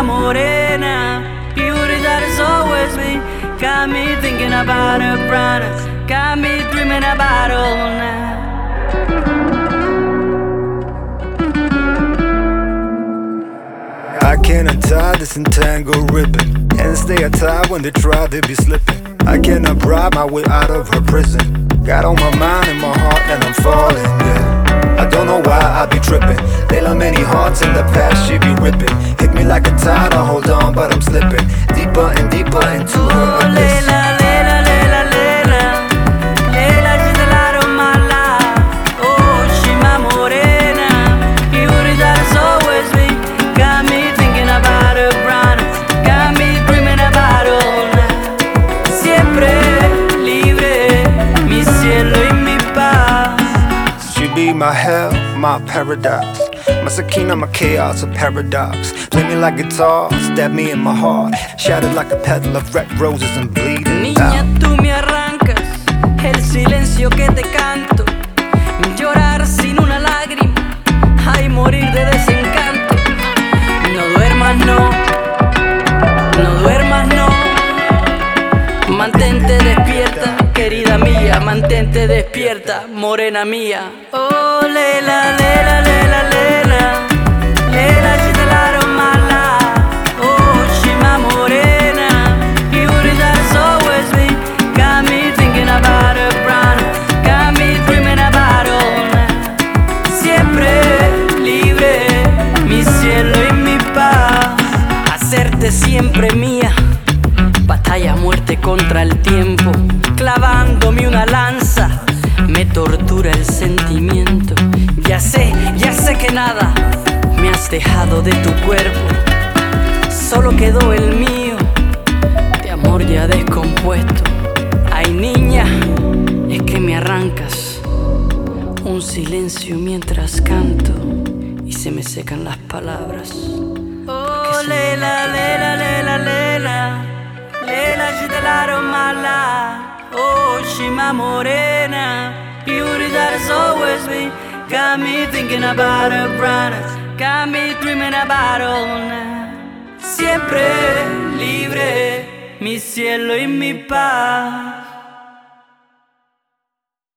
my morena. Beauty that is always me. Got me thinking about her brightness. Got me dreaming about all night. I can't untie this entangled ribbon and stay untied when they try to be slipping. I cannot bribe my way out of her prison. Got on my mind and my heart and I'm falling, yeah. I don't know why I be tripping. They love many hearts in the past, she be ripping. Hit me like a tide, I hold on but I'm slipping deeper and deeper into her abyss. Leila, Leila, Leila, Leila, Leila, she's the light of my life. Oh, she my morena. Beauty that is always me. Got me thinking about her brightness. Got me dreaming about all night. Siempre libre, mi cielo y mi paz. She be my hell, my paradise. My Sakina, my chaos, a paradox. Play me like guitar, stab me in my heart. Shattered like a petal of red roses and bleeding Niña, out. tú me arrancas el silencio que te canto. Llorar sin una lágrima, ay, morir de desencanto. No duermas, no, no duermas, no. Mantente despierta, querida mía, mantente despierta, morena mía. Oh, Leila, Leila, Leila, Leila, Leila, she's the light of my life. Oh, she my morena. Beauty that is always me. Got me thinking about her brightness. Got me dreaming about all night. Siempre libre, mi cielo y mi paz. Hacerte siempre mía. Batalla a muerte contra el tiempo, clavándome una lanza, me tortura el sentimiento. Ya sé que nada me has dejado de tu cuerpo, solo quedó el mío, de amor ya descompuesto. Ay, niña, es que me arrancas un silencio mientras canto y se me secan las palabras. Oh, Leila, Leila, Leila, Leila, Leila, she's the light of my life. Oh, she my morena. Beauty that is always me. Got me thinking about her brightness. Got me dreaming about all night. Siempre libre, mi cielo y mi paz.